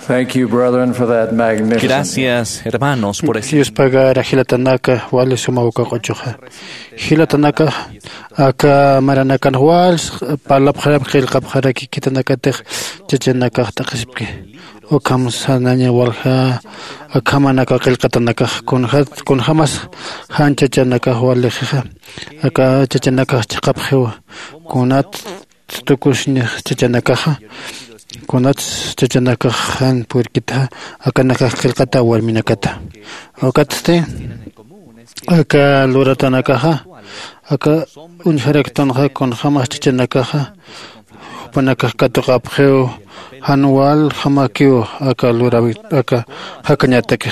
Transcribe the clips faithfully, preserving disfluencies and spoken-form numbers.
Thank you, brethren, for that magnificent. Gracias, hermanos, por ese. Dios pagar Hilatanaka, wale sumauka kochuja. Hilatanaka, aka maranakan wals, palap harap khil qap haraki kitanaka teh, chachanaka takisipki. O kam sananya walha, akamanaka qilqatanaka kunhat kun hamas han chachanaka wale khija. Aka chachanaka chaqap khiwa. Kunat tukushni chachanaka. Kunat chachanaka han purkita akanaka qilqata warminakata. Okatte aka luratanaka aka unharaktanha kun hamas chachanaka panaka katuqapkheu hanwal hamakio aka lurawi aka hakanyatake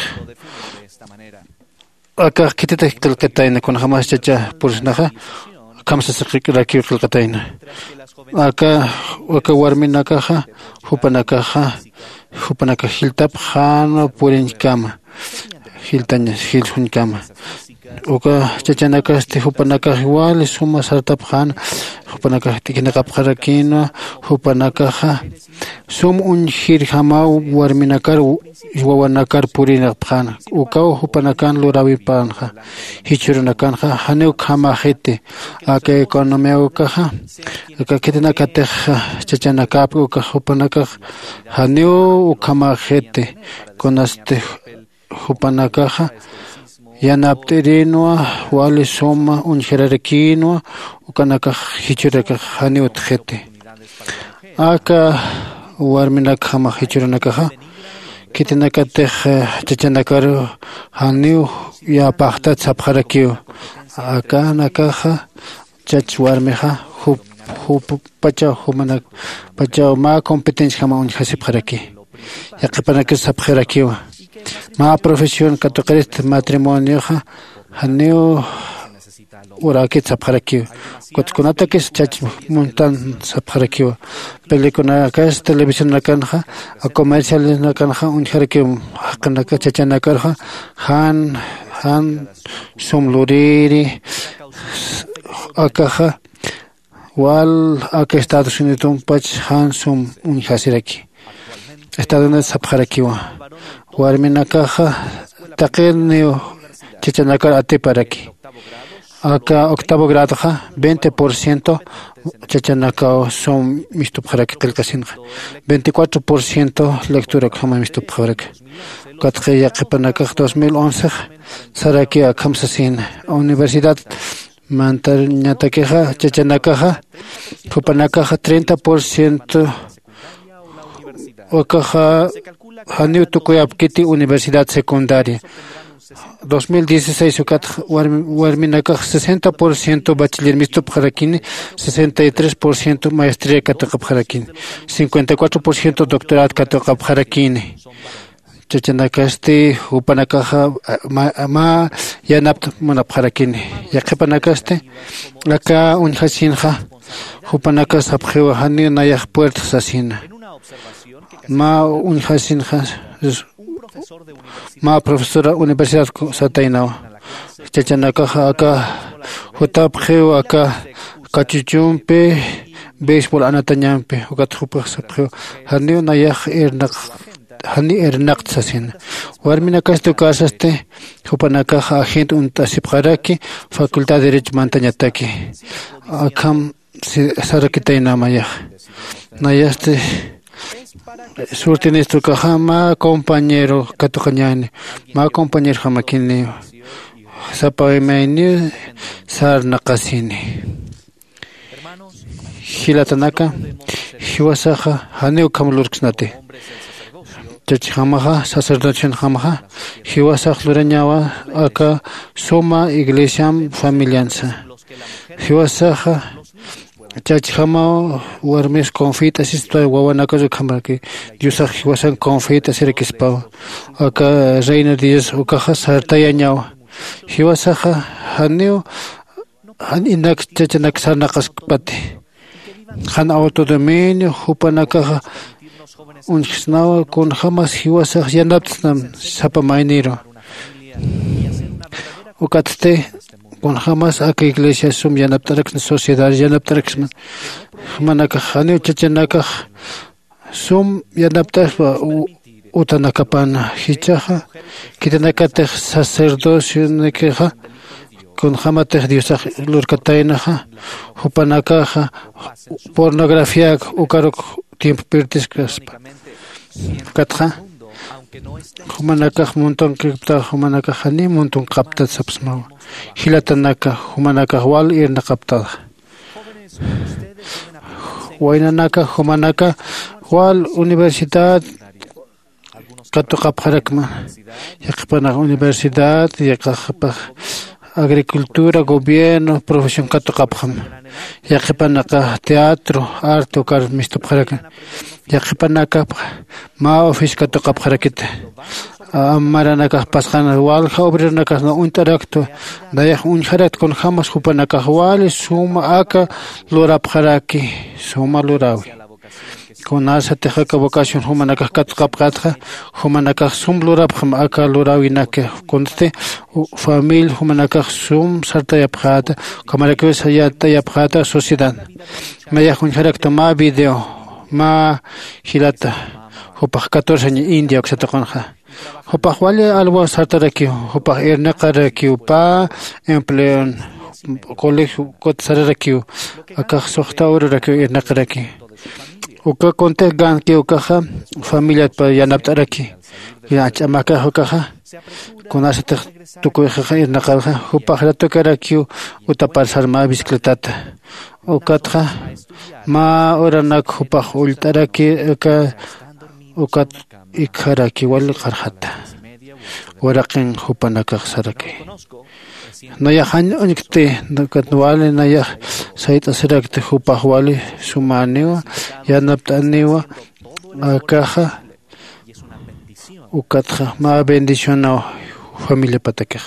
aka kitita qilqataina kun hamas chacha pursnaha kamsa siqiraki qilqataina aka aka warminakaja hupanakaja hupanaka hiltap jana purin kama hiltaña hilhun kama oka chachanaka este hupanaka igual suma sartap jana hupanaka tikinaka pharakina hupanakaja sum un hirhamau warminakar wawanakar purina jana oka hupanakan lurawi panja hichurunakanja haneu kama jete aka economía okaja aka kitinaka teja chachanaka oka hupanaka haneu kama jete con este hupanakaja yanapterino wale soma un jerarquino ukanaka hichuraka haneu jete aka warminaka kama hichurunakaja kitinaka teja chachanakaro haneu ya pachta tsapharakio aka nakaja chachwarmeja hup hup pacha humanak pacha ma competencia kama un hasipharaki yaqipanaka sapharakio ma profesión katoqrist matrimonio ja haneu uraki sapharakio kotkunata que chach montan sapharakio pelikuna kas televisión nakanja a comercial nakanja un harakio hakanaka chachanaka han han somluriri akaja wal aka Estados Unidos pach han sum un hasiraki Estados Unidos sapharakio warminakaja taqirnio chachanaka atiparaki aka octavo grado ja veinte por ciento chachanaka son mistupharaki qilqasinqa veinticuatro por ciento lectura kama mistupharaki katqiya qipanaka dos mil once saraki khamsasin universidad mantarñatakeja chachanakaja hupanakaja treinta por ciento okaja haneu tukuyapkiti universidad secundaria dos mil dieciséis ukat warminaka sesenta por ciento bachiller mistupharakini sesenta y tres por ciento maestría kataqapharakini cincuenta y cuatro por ciento doctorado kataqapharakini chachanaka este upanakaja ma, ma yanapt manapharakini yaqipanaka este aka unhasinja upanaka sapjewa hani nayaq puertas asina ma unhasinja ma profesora universidad sataina chachanaka aka hutapkheu aka kachuchumpe béisbol anatañampe ukathupa sapkheu hani nayaq ernak hani ernak sasin warminaka este casaste hupanaka agente un tasipharaki facultad de derecho mantañataki akam sarakitaina maya nayaste surtinesto kahama compañero katokañani ma compañero hamakini sapaimeni sarnaqasini hilatanaka hiwasaja haneu kamlurksnate chachamaja sacerdocio hamaja hiwasaj lurañawa aka soma iglesia familianza hiwasaja chachama warmes confita sisto wawanaka kamaki diosaj hiwasan confita serekispa aka reina dios ukaja sartayañawa hiwasaja haneu han inak chachanak sarnaqaspati han autodominio hupanaka un xnawa con jamás hiwasaj yanaptsnam sapamainiro ukatte con jamás aka iglesia sum yanaptarak sociedad yanaptarak manaka haneu chachanaka sum yanaptaspa utanakapana hichaja, kitanakatej sacerdocio nekeja, con jamatej diosaj lurkatainaja, hupanakaja, pornografía ukarok tiempo pertis kaspa. Katja, humanakaj montón kripta, humanakaj ni montón kapta sapsmawa. Hilatanaka, humanakaj wal irna kaptada. Wainanaka, humanaka, wal universidad, Katuqapharakma, Yakpana universidad, Yakapah agricultura, gobierno, profesión Katuqapham, Yakpanaka teatro, arte, Kar Mistupharaka, Yakpanaka ma office Katuqapharakit, Amaranaka Pasana Walha, Obranaka no interacto, Dayak unharat con Hamas Hupanaka Wali, Suma Aka, Lurapharaki, Suma Lurawi. Con asa tejaka vocación humanaka katqapqatqa humanaka sum lurapqam aka lurawinaka conste famil humanaka sum sartayapqata kamaraka sayatayapqata sociedad maya hunjarakta ma video ma hilata hupaq catorce años india oxataqonja hupaq wale algo sartaraki hupaq ernaqaraki pa empleo colegio kotsaraki aka soxtauraki ernaqaraki Uka conte gan que ukaja familia pa yanaptaraki ya chamaka ukaja con asete tukuja irna kalja upajra tokaraki utapalsar ma bicicletata ukatja ma oranak upaj ultaraki uka ukat ikharaki wal qarhata waraqin hupanaka saraki Naya han onikte nakatwale naya saita serakte hupahwali sumaniwa yanaptaniwa akaja ukatja ma bendición a familia patakaj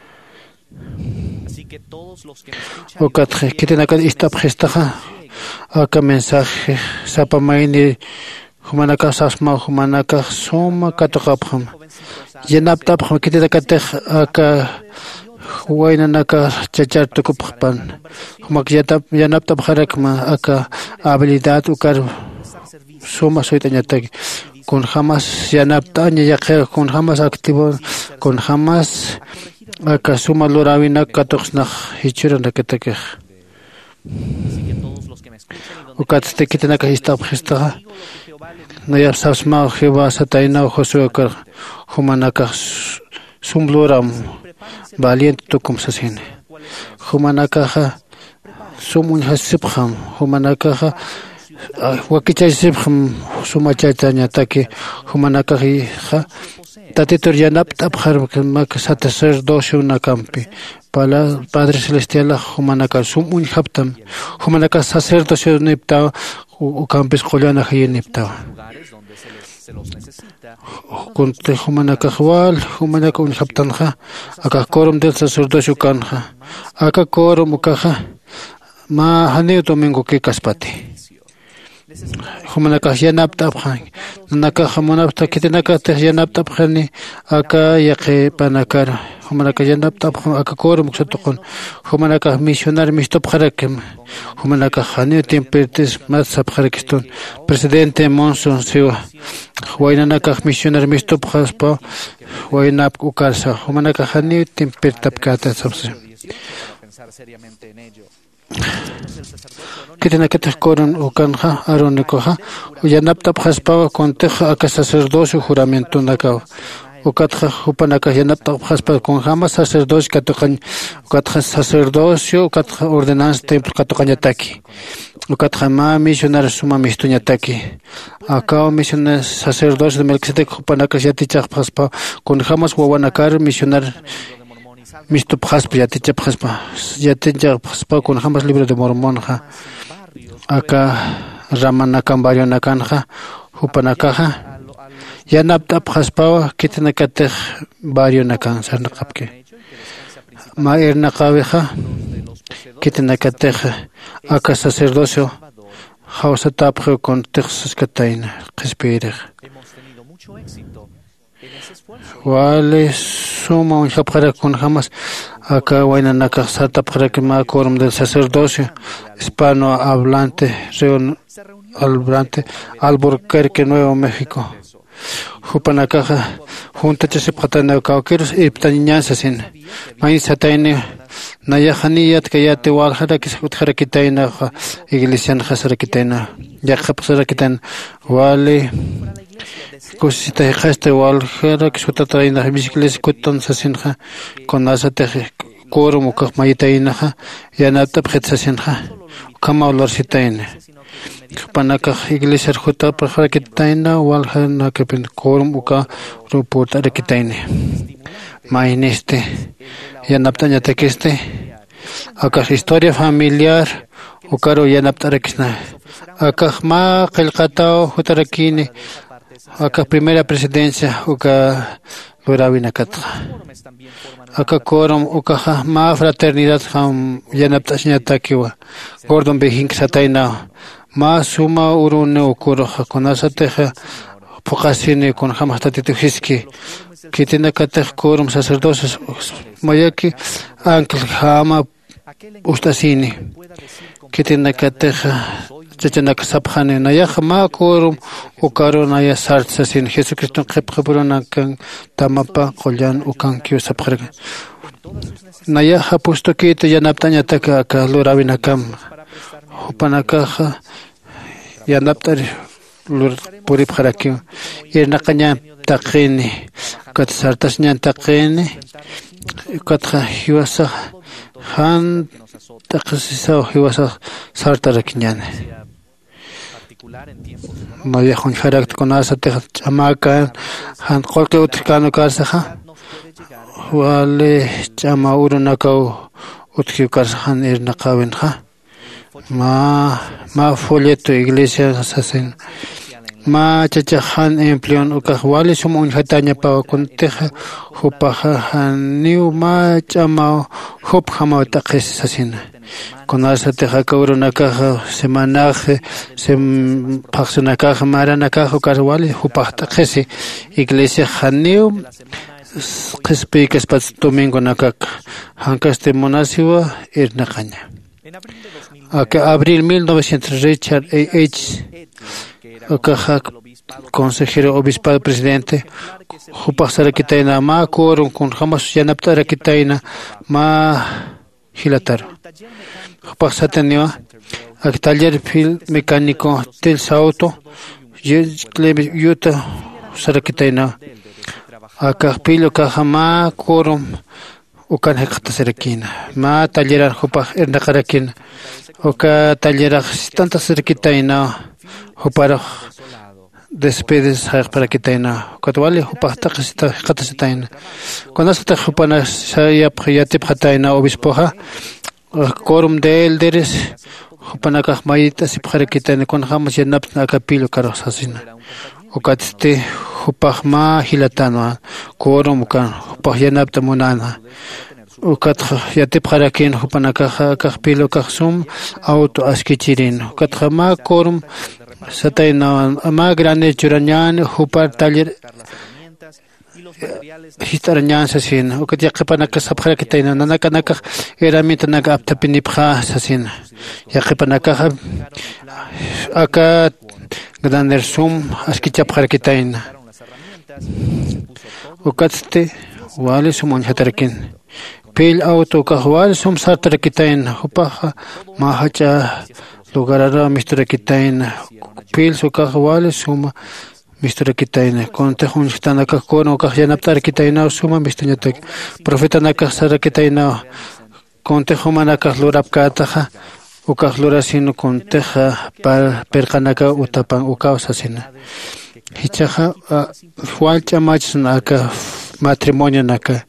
ukatja kitenaka istapjestaja aka mensaje sapamaini humanaka sasma humanaka suma kataqapjam yanaptapjam kitenaka aka Huaynanaka chachar tukuppan humak yatap yanaptap harakma aka habilidad ukar suma soitañataki con jamás yanaptaña yaqe con jamás activo con jamás aka suma lorawina katoxnaq hichuran rakataki ukatste kitanaka istap histaga naya sasma jeva sataina josu akar humanaka sumloram valiente tukum sasine humanakaja sumun hasibham humanakaja wakichasibham sumachataña taki humanakaja tatitor yanap tabhar mak sacerdocio nakampi pala Padre Celestial humanaka sumun haptam humanaka sacerdocio nipta ukampis qollana nipta Conte humanaka wal humanaka un haptanja aka quorum del sacerdocio kanja aka quorum ukaja ma hani domingo ke kaspati humanaka yanapta bhan naka hamonapta kitenaka te yanapta bhani aka yaqe panakar humanaka yanapta bhan aka quorum ksatqon humanaka misionar mistop kharakem humanaka hani tempertes mas sabkharakiston presidente monson siwa Huaynanaka misionar mistop khaspa huaynap ukarsa humanaka hani tempertap kata sabse Kitinaka koron ukanja aronikoja yanaptap khaspa konteja aka sacerdocio juramento naka ukatja hupanaka yanaptap khaspa con jamás sacerdocio katokan ukatja sacerdocio ukatja ordenanza templo katokañataki ukatja ma misionar suma mistuñataki acá misionar sacerdocio de Melquisedec hupanaka yatichaq khaspa con jamás wawanakar misionar misto phaspa yatichaq khaspa yatichaq khaspa con jamás libro de mormón ja acá ramanaka barrio nakanja hupanaka yanaptap khaspa kitinakatej barrio nakan sarnaqapke ma ernaqaweja kitinakatej aka sacerdocio hausatapje con texas kataina qespirej wale suma un japara con jamás acá wainanaka satapje ma quorum del sacerdocio hispano hablante Albrante, Albuquerque, Nuevo México. Jupanakaja, junta chesipatana cauqueros y ptañanza sin. Maíz ataine, Nayahaniyat Kayate Walhara Kisharakitaina, Iglesian Hasarakitaina, Yakapsarakitan, Wale, Cosita Haste Walhara Kishutataina, Bicicles Kuton Sasinha, Konasate Korum Kakmaitainaha, Yanata Pretsasinha, Kamaularsitaine. Panaka Iglesia Huta Praharakitaina, Walhana Kapin Korum Uka Ruput Arakitaine. Maineste, Yanaptaña Tequeste, Acá historia familiar, Ukaro Yanaptarekna, Acá Ma Kelkatao, Hutarakini, Acá primera presidencia, Uka Luravinakat. Acá Korum, Uka Ma fraternidad, Ham Yanaptaña Takiwa, Gordon Behink Sataina, Ma Suma Urune Ukuro, Hakonasateja, Pokasini con Hamastatituhiski. Que tiene que tener quórum sacerdotes, Mayaki, Ángel Hama Ustasini, que tiene que tener Chachana Sapjane, Nayahama quórum, Ukaro Naya Sartsasin, Jesucristo Kepkaburana Kan Tamapa, Kolyan, Ukankio Sapjarga. Nayaha puesto que te yanaptaña taka, Luravinakam, Upanakaja, Yanaptar, Lur Purip Harakio, Irnakaña. Taqini, kat sartas nyan taqini, kat hiwasa han taqsisa hiwasa sartarak nyan. Maya hun harakt konasa te chamaka han kolke utkano karsaha. Wale chama urunakau utki karsahan irnaqawinha. Ma ma folleto iglesia sasen. Ma chachahan empleon ukahwali sumun hatanya pa kunteja hupaha niu ma chama hop hama taqis sasin konasa teja kaurunakaja semanaje sem paxunakaja maranakaja karwali hupah taqisi iglesia haniu qispi kaspat domingo nakak hankaste monasiwa irnaqaña aka abril mil novecientos Richard H. Acá consejero obispado presidente Jupasarakitaina ma quórum con jamás yanaptarakitaina ma hilatar Jupasatenio ak taller fil mecánico del auto yuta sarakitaina acá pilo kajama quórum ukan hektaserakina ma taller jupa ernakarakin oka taller tantas sarakitaina Hupara despedes para que tenga cuatro hupata que cuando se te hupana ya ya te prataina obispoja quórum de elderes hupana kahmaita si para que tenga con jamás ya napna capilo carosasina o catiste hupahma hilatano quórum kan hupah ya napta munana o cat ya te para que hupana kahpilo kahsum auto askichirin katjama quórum Sataina ama grande churanyan hupar taller histaranyan sasin o que ya que pana que sabja que taina nanaka naka herramienta naka aptapinipja sasin ya que pana caja acá grande sum askichapja que taina o catste wale sumon hatarkin pil auto kahwal sum sartar que taina hupaja mahacha lugarara mistura que taina pil su kahwale suma mistura kitaina konte hun stana ka kono ka yanaptar kitaina suma mistunya tek profeta na ka sara kitaina konte humana ka lurap ka ta u ka lurasin konte ha par perkanaka utapan u kausasina hichaha hualcha machna ka matrimonio naka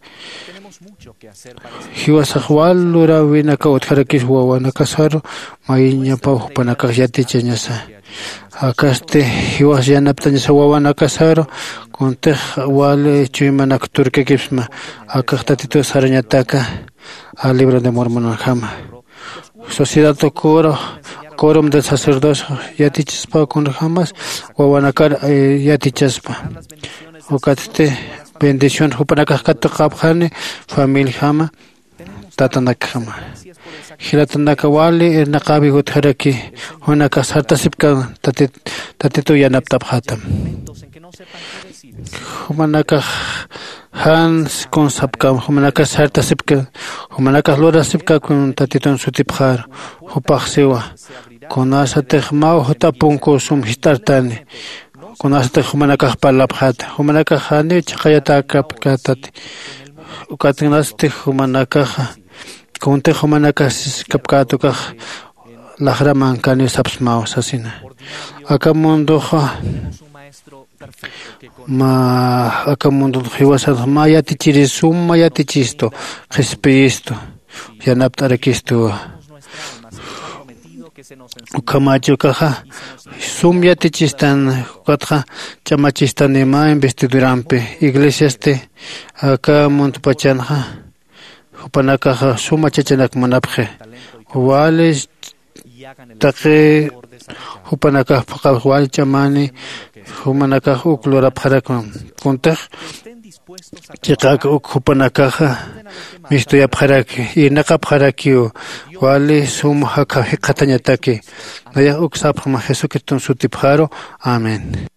hiwasa hual lura wina ka utharakis huwa na kasaro mainya pa hupana ka yati chenyasa Akaste hiwas yanaptaña sawawana kasaro konte wale chuimana turke kipsma akaktatito sarañataka al libro de Mormon jama sociedad coro quórum del sacerdocio yatichaspa con jamas wawanakar yatichaspa okaste bendición hupanakakata qabjane familia jama tatanak jama Hilatanaka wali irnaqabi gutharaki hunaka sartasipka tatitu yanaptap hatam. Humanaka Hans con sapka humanaka sartasipka humanaka lorasipka con tatitun sutipjar hupaxsiwa con asatej mau hutapunku sum histartani con asatej humanaka palaphat humanaka hani chaqayata kapkatati ukatinasti humanaka Conte humanaka kapkatuka lahraman kani sapsmao sasina acá mundo ma acá mundo hiwasad maya tichirisum maya tichisto Jesucristo yanaptarakisto ukamacho kaja sum ya tichistan katja chamachistan ema investidurampe iglesiaste acá mundo pachanja Hupanaka suma chachanak manapje. Wales take hupanaka pakawal chamani humanaka uklora parakon. Kuntak chikak uk hupanaka misto ya paraki inaka parakio wale suma haka hikatanyatake. Naya uk sapma Jesucristo sutipjaro. Amén.